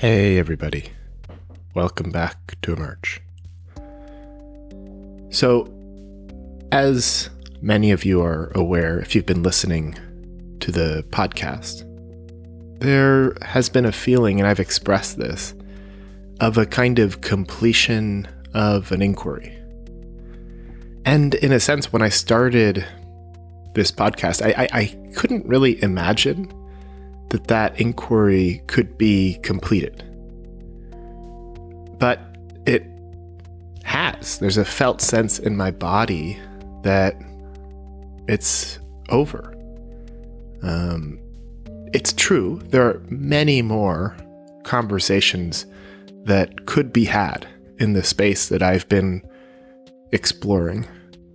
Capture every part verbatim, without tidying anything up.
Hey everybody, welcome back to Emerge. So, as many of you are aware, if you've been listening to the podcast, there has been a feeling, and I've expressed this, of a kind of completion of an inquiry. And in a sense, when I started this podcast, I, I, I couldn't really imagine that that inquiry could be completed. But it has. There's a felt sense in my body that it's over. Um, it's true. There are many more conversations that could be had in the space that I've been exploring.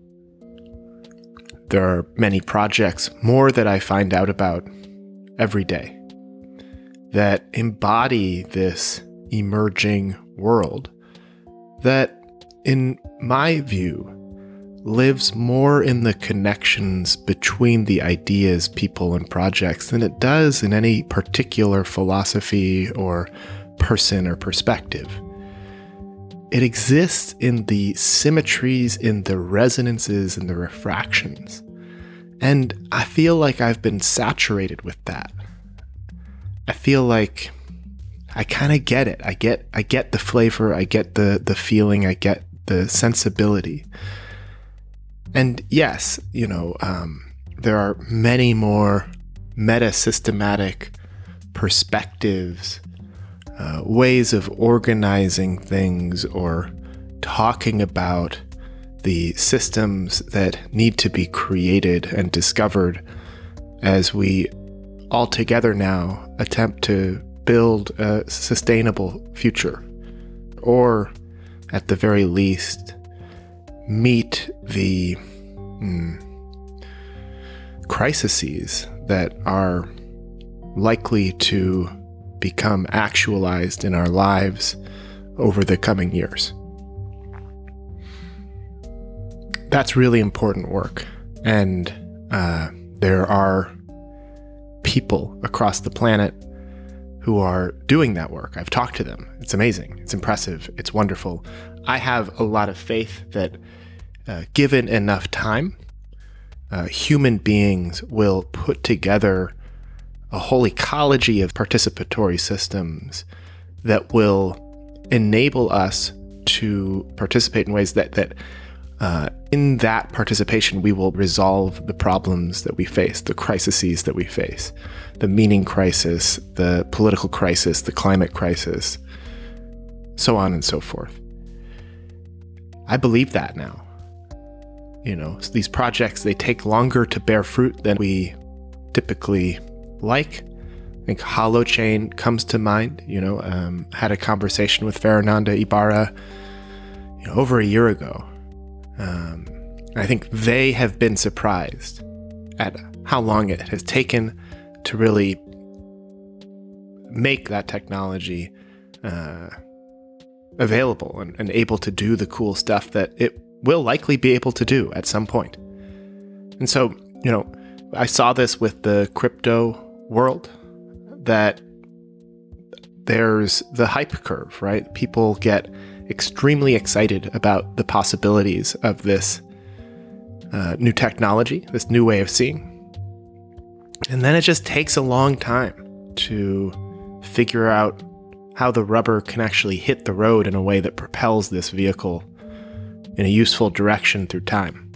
There are many projects, more that I find out about every day, that embody this emerging world that, in my view, lives more in the connections between the ideas, people, and projects than it does in any particular philosophy or person or perspective. It exists in the symmetries, in the resonances, in the refractions. And I feel like I've been saturated with that. I feel like I kind of get it. I get I get the flavor, I get the, the feeling, I get the sensibility. And yes, you know, um, there are many more meta-systematic perspectives, uh, ways of organizing things or talking about the systems that need to be created and discovered as we all together now attempt to build a sustainable future, or at the very least, meet the mm, crises that are likely to become actualized in our lives over the coming years. That's really important work, and uh, there are people across the planet who are doing that work. I've talked to them. It's amazing. It's impressive. It's wonderful. I have a lot of faith that uh, given enough time, uh, human beings will put together a whole ecology of participatory systems that will enable us to participate in ways that that Uh, in that participation, we will resolve the problems that we face, the crises that we face, the meaning crisis, the political crisis, the climate crisis, so on and so forth. I believe that now. You know, so these projects, they take longer to bear fruit than we typically like. I think Holochain comes to mind. You know, um, had a conversation with Fernanda Ibarra you know, over a year ago. Um, I think they have been surprised at how long it has taken to really make that technology uh, available and, and able to do the cool stuff that it will likely be able to do at some point. And so, you know, I saw this with the crypto world, that there's the hype curve, right? People get extremely excited about the possibilities of this uh, new technology, this new way of seeing. And then it just takes a long time to figure out how the rubber can actually hit the road in a way that propels this vehicle in a useful direction through time.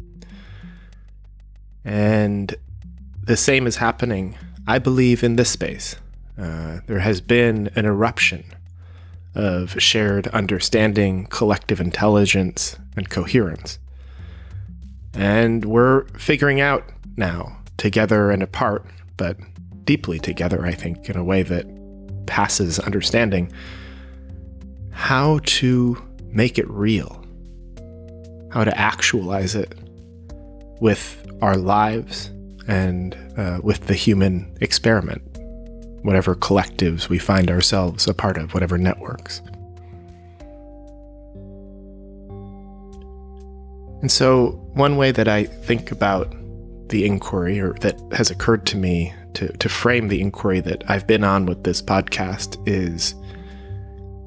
And the same is happening, I believe, in this space. Uh, there has been an eruption of shared understanding, collective intelligence, and coherence. And we're figuring out now, together and apart, but deeply together, I think, in a way that passes understanding, how to make it real, how to actualize it with our lives and uh, with the human experiment, whatever collectives we find ourselves a part of, whatever networks. And so one way that I think about the inquiry, or that has occurred to me to, to frame the inquiry that I've been on with this podcast, is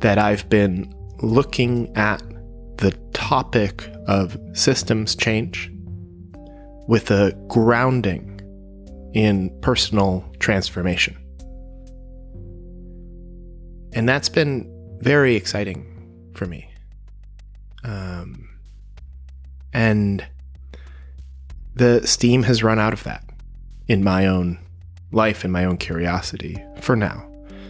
that I've been looking at the topic of systems change with a grounding in personal transformation. And that's been very exciting for me. Um, and the steam has run out of that in my own life and my own curiosity for now.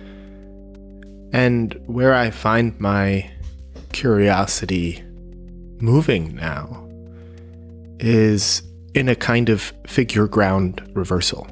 And where I find my curiosity moving now is in a kind of figure ground reversal.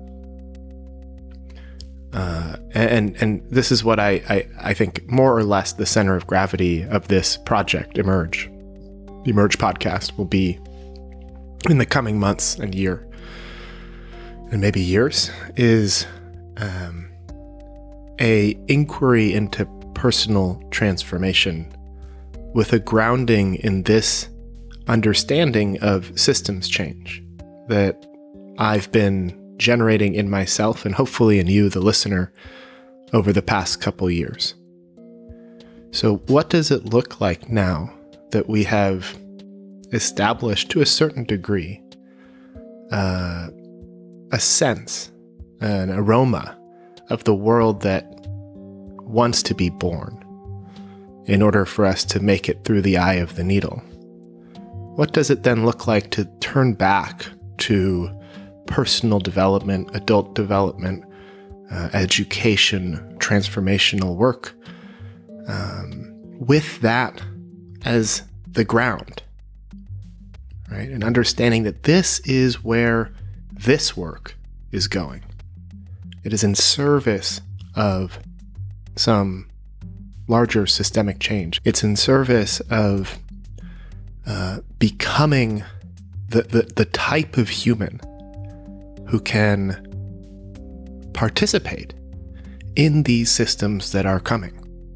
Uh, and and this is what I, I, I think more or less the center of gravity of this project, Emerge. The Emerge podcast will be in the coming months and year, and maybe years, is um, a inquiry into personal transformation with a grounding in this understanding of systems change that I've been generating in myself and hopefully in you, the listener, over the past couple years. So what does it look like now that we have established to a certain degree uh, a sense, an aroma of the world that wants to be born in order for us to make it through the eye of the needle? What does it then look like to turn back to personal development, adult development, uh, education, transformational work, um, with that as the ground, right? And understanding that this is where this work is going. It is in service of some larger systemic change. It's in service of uh, becoming the, the, the type of human who can participate in these systems that are coming.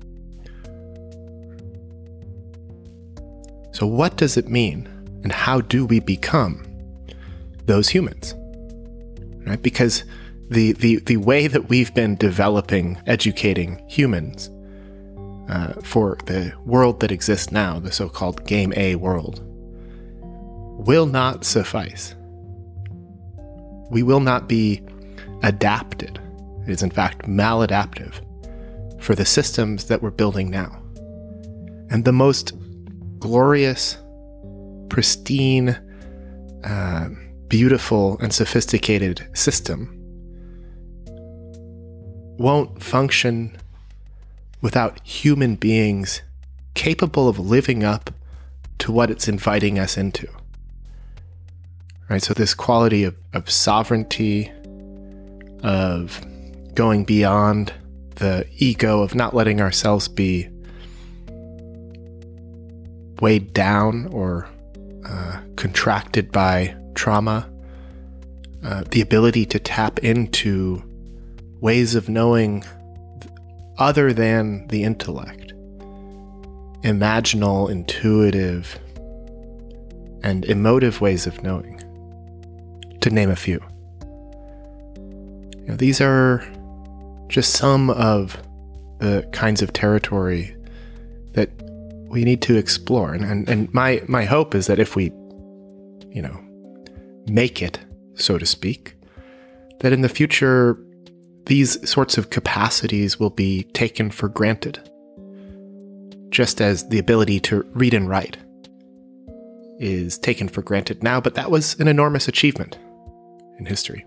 So what does it mean, and how do we become those humans? Right? Because the, the, the way that we've been developing, educating humans uh, for the world that exists now, the so-called Game A world, will not suffice. We will not be adapted. It is in fact maladaptive for the systems that we're building now. And the most glorious, pristine, uh, beautiful, and sophisticated system won't function without human beings capable of living up to what it's inviting us into. Right, so this quality of, of sovereignty, of going beyond the ego, of not letting ourselves be weighed down or uh, contracted by trauma, uh, the ability to tap into ways of knowing other than the intellect, imaginal, intuitive, and emotive ways of knowing, to name a few. You know, these are just some of the kinds of territory that we need to explore. And, and, and my, my hope is that if we, you know, make it, so to speak, that in the future, these sorts of capacities will be taken for granted, just as the ability to read and write is taken for granted now, but that was an enormous achievement in history.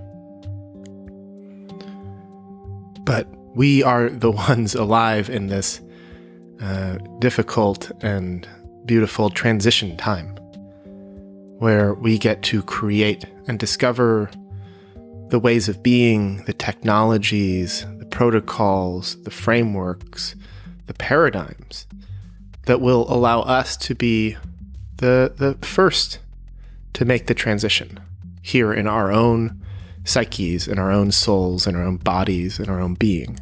But we are the ones alive in this uh, difficult and beautiful transition time, where we get to create and discover the ways of being, the technologies, the protocols, the frameworks, the paradigms that will allow us to be the the first to make the transition here in our own psyches, in our own souls, in our own bodies, in our own being.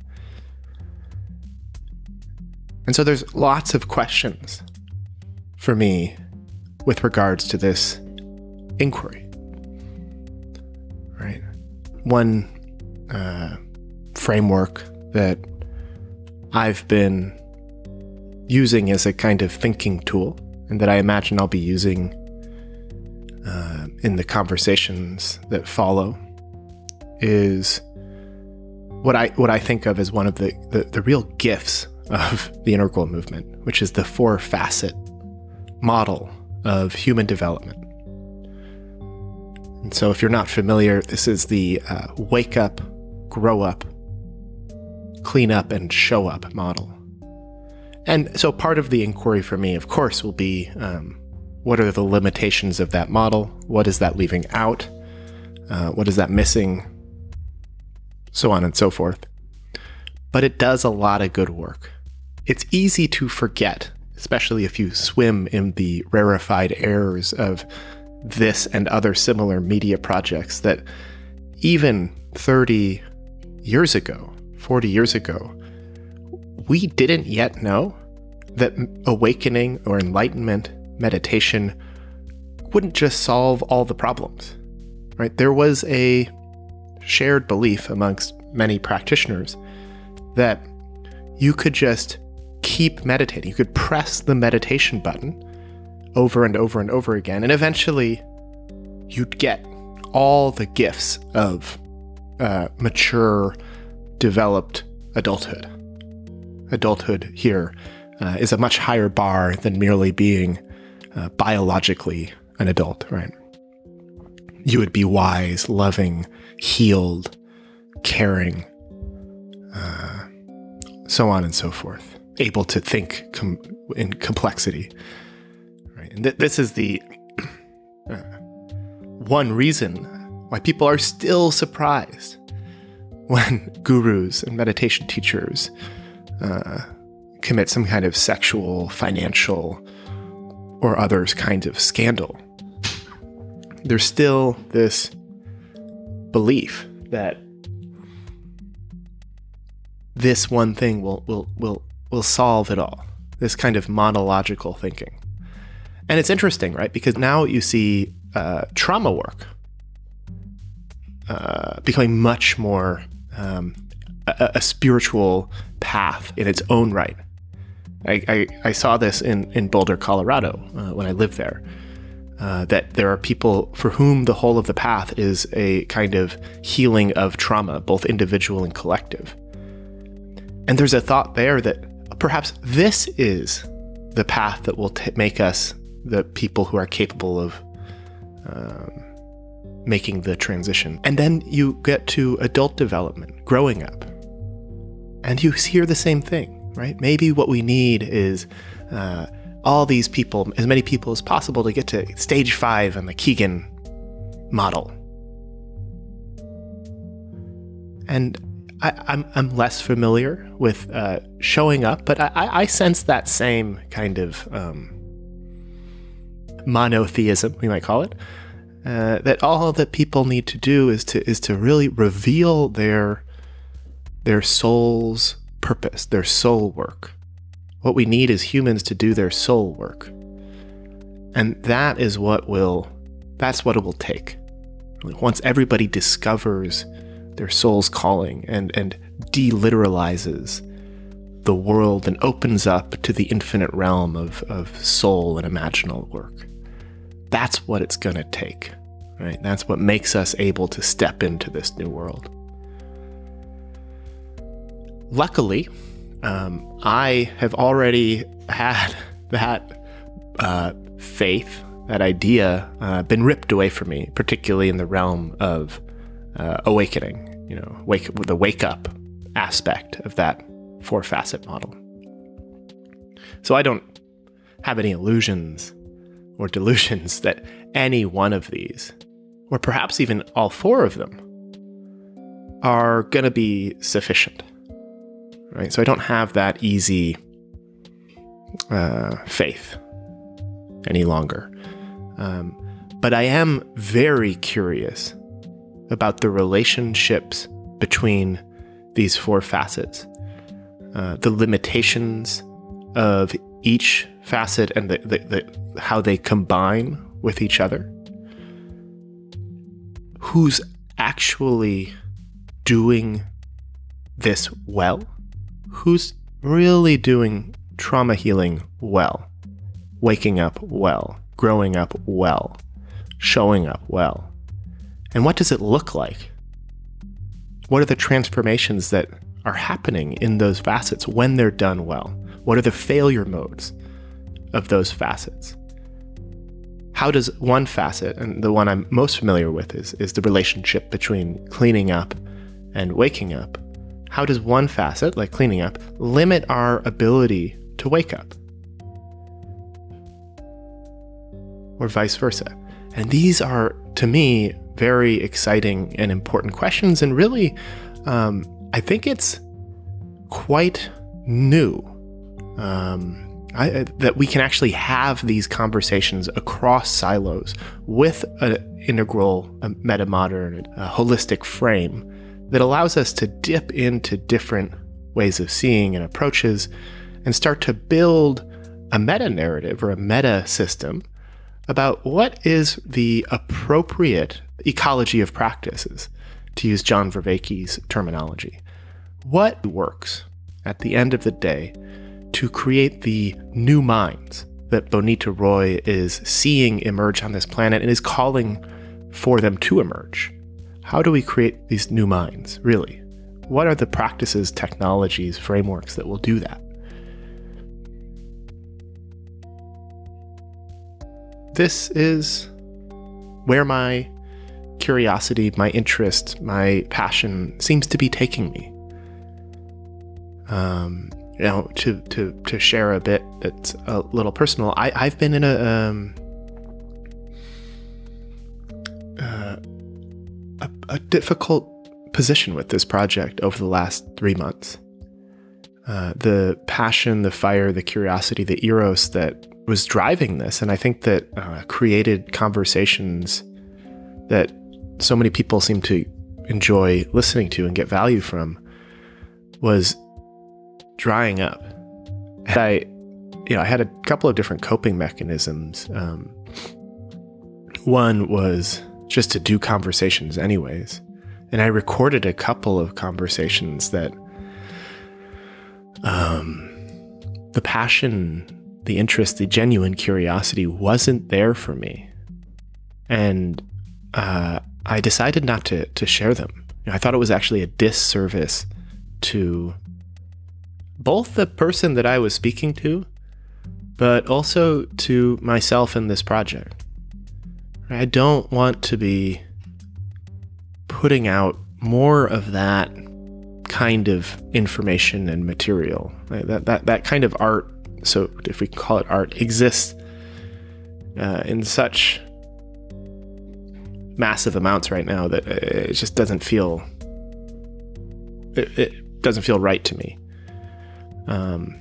And so there's lots of questions for me with regards to this inquiry, right? One uh, framework that I've been using as a kind of thinking tool, and that I imagine I'll be using uh, in the conversations that follow, is what I what I think of as one of the, the, the real gifts of the integral movement, which is the four-facet model of human development. And so if you're not familiar, this is the uh, wake up, grow up, clean up, and show up model. And so part of the inquiry for me, of course, will be um, what are the limitations of that model? What is that leaving out? Uh, what is that missing? So on and so forth. But it does a lot of good work. It's easy to forget, especially if you swim in the rarefied airs of this and other similar media projects, that even thirty years ago, forty years ago, we didn't yet know that awakening or enlightenment meditation wouldn't just solve all the problems, right? There was a shared belief amongst many practitioners that you could just keep meditating. You could press the meditation button over and over and over again, and eventually you'd get all the gifts of uh, mature, developed adulthood. Adulthood here uh, is a much higher bar than merely being uh, biologically an adult, right? You would be wise, loving, healed, caring, uh, so on and so forth, able to think com- in complexity, right? And th- this is the uh, one reason why people are still surprised when gurus and meditation teachers uh, commit some kind of sexual, financial, or others kinds of scandal. There's still this belief that this one thing will will will will solve it all. This kind of monological thinking. And it's interesting, right? Because now you see uh, trauma work uh, becoming much more um, a, a spiritual path in its own right. I, I, I saw this in, in Boulder, Colorado, uh, when I lived there. Uh, that there are people for whom the whole of the path is a kind of healing of trauma, both individual and collective. And there's a thought there that perhaps this is the path that will t- make us the people who are capable of um, making the transition. And then you get to adult development, growing up, and you hear the same thing, right? Maybe what we need is uh, all these people, as many people as possible, to get to stage five on the Keegan model. And I, I'm I'm less familiar with uh, showing up, but I, I sense that same kind of um, monotheism, we might call it. Uh, that all that people need to do is to is to really reveal their their soul's purpose, their soul work. What we need is humans to do their soul work. And that is what will, that's what it will take. Once everybody discovers their soul's calling and, and deliteralizes the world and opens up to the infinite realm of, of soul and imaginal work. That's what it's going to take, right? That's what makes us able to step into this new world. Luckily, Um, I have already had that uh, faith, that idea, uh, been ripped away from me, particularly in the realm of uh, awakening, you know, wake, the wake up aspect of that four facet model. So I don't have any illusions or delusions that any one of these, or perhaps even all four of them, are going to be sufficient. Right, so I don't have that easy uh, faith any longer. Um, but I am very curious about the relationships between these four facets, uh, the limitations of each facet and the, the, the, how they combine with each other. Who's actually doing this well? Who's really doing trauma healing well, waking up well, growing up well, showing up well. And what does it look like? What are the transformations that are happening in those facets when they're done well? What are the failure modes of those facets? How does one facet, and the one I'm most familiar with is, is the relationship between cleaning up and waking up. How does one facet, like cleaning up, limit our ability to wake up? Or vice versa. And these are, to me, very exciting and important questions. And really, um, I think it's quite new um, I, that we can actually have these conversations across silos with an integral, a meta-modern, a holistic frame that allows us to dip into different ways of seeing and approaches and start to build a meta-narrative or a meta-system about what is the appropriate ecology of practices, to use John Vervaeke's terminology. What works at the end of the day to create the new minds that Bonita Roy is seeing emerge on this planet and is calling for them to emerge? How do we create these new minds, really? What are the practices, technologies, frameworks that will do that? This is where my curiosity, my interest, my passion seems to be taking me. Um, you know, to to to share a bit that's a little personal. I I've been in a um, uh, a, a difficult position with this project over the last three months. Uh, the passion, the fire, the curiosity, the eros that was driving this, and I think that uh, created conversations that so many people seem to enjoy listening to and get value from, was drying up. And I, you know, I had a couple of different coping mechanisms. Um, one was just to do conversations anyways, and I recorded a couple of conversations that, um, the passion, the interest, the genuine curiosity wasn't there for me. And uh, I decided not to to share them. You know, I thought it was actually a disservice to both the person that I was speaking to, but also to myself in this project. I don't want to be putting out more of that kind of information and material. That that that kind of art, so if we can call it art, exists uh, in such massive amounts right now that it just doesn't feel it, it doesn't feel right to me. Um,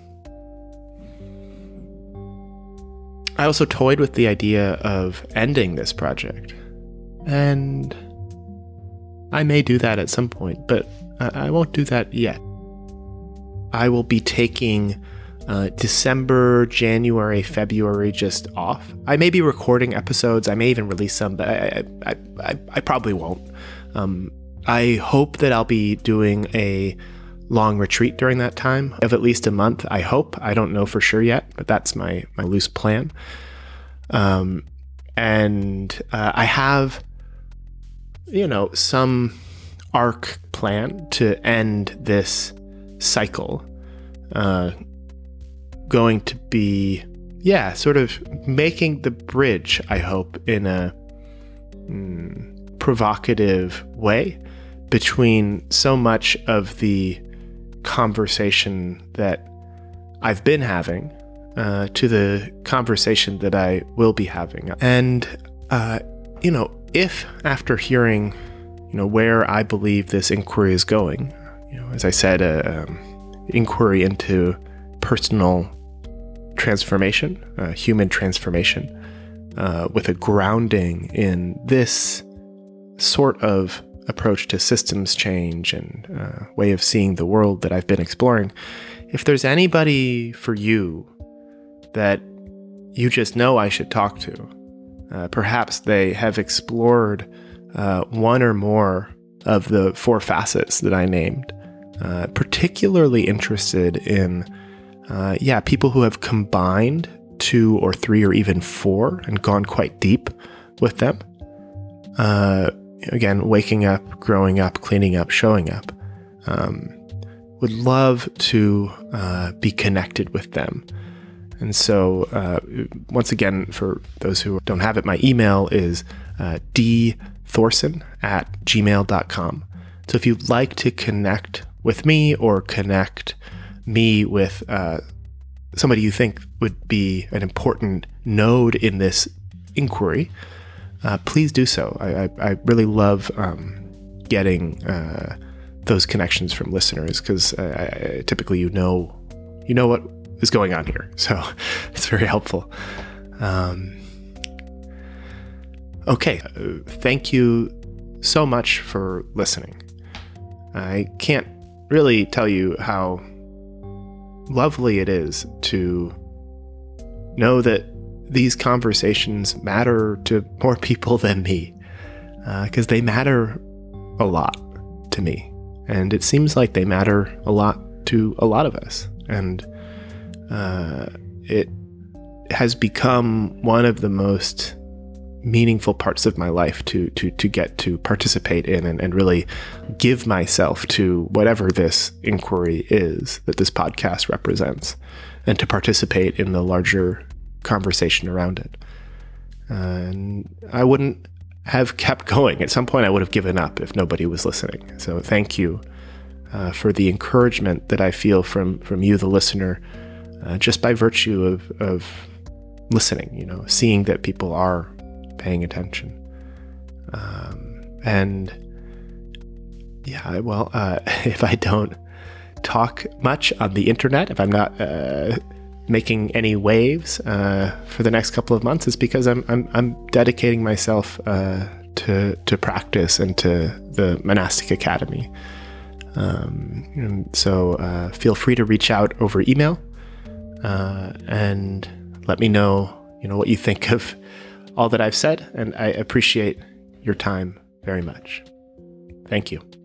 I also toyed with the idea of ending this project, and I may do that at some point, but I, I won't do that yet. I will be taking Uh, December, January, February just off. I may be recording episodes. I may even release some, but I, I, I, I probably won't. Um, I hope that I'll be doing a long retreat during that time of at least a month. I hope. I don't know for sure yet, but that's my, my loose plan. Um, and uh, I have, you know, some arc plan to end this cycle. Uh, going to be, yeah, sort of making the bridge, I hope, in a mm, provocative way between so much of the conversation that I've been having uh, to the conversation that I will be having. And, uh, you know, if after hearing, you know, where I believe this inquiry is going, you know, as I said, uh, um, inquiry into personal transformation, uh, human transformation, uh, with a grounding in this sort of approach to systems change and uh, way of seeing the world that I've been exploring. If there's anybody for you that you just know I should talk to, uh, perhaps they have explored uh, one or more of the four facets that I named, uh, particularly interested in uh, yeah, people who have combined two or three or even four and gone quite deep with them. Uh, again, waking up, growing up, cleaning up, showing up. Um, would love to uh, be connected with them. And so, uh, once again, for those who don't have it, my email is uh, d thorson at gmail dot com. So if you'd like to connect with me or connect me with uh, somebody you think would be an important node in this inquiry, uh, please do so. I, I, I really love um, getting uh, those connections from listeners, because uh, typically you know you know what is going on here, so it's very helpful. Um, okay, uh, thank you so much for listening. I can't really tell you how lovely it is to know that these conversations matter to more people than me, because uh, they matter a lot to me. And it seems like they matter a lot to a lot of us. And uh, it has become one of the most meaningful parts of my life to to to get to participate in and, and really give myself to whatever this inquiry is that this podcast represents, and to participate in the larger conversation around it. And I wouldn't have kept going. At some point I would have given up if nobody was listening. So thank you uh, for the encouragement that I feel from from you, the listener, uh, just by virtue of, of listening, you know, seeing that people are paying attention. Um, and yeah, well, uh, if I don't talk much on the internet, if I'm not uh, making any waves uh, for the next couple of months, is because I'm I'm, I'm dedicating myself uh, to to practice and to the monastic academy. Um, and so uh, feel free to reach out over email uh, and let me know, you know, what you think of all that I've said, and I appreciate your time very much. Thank you.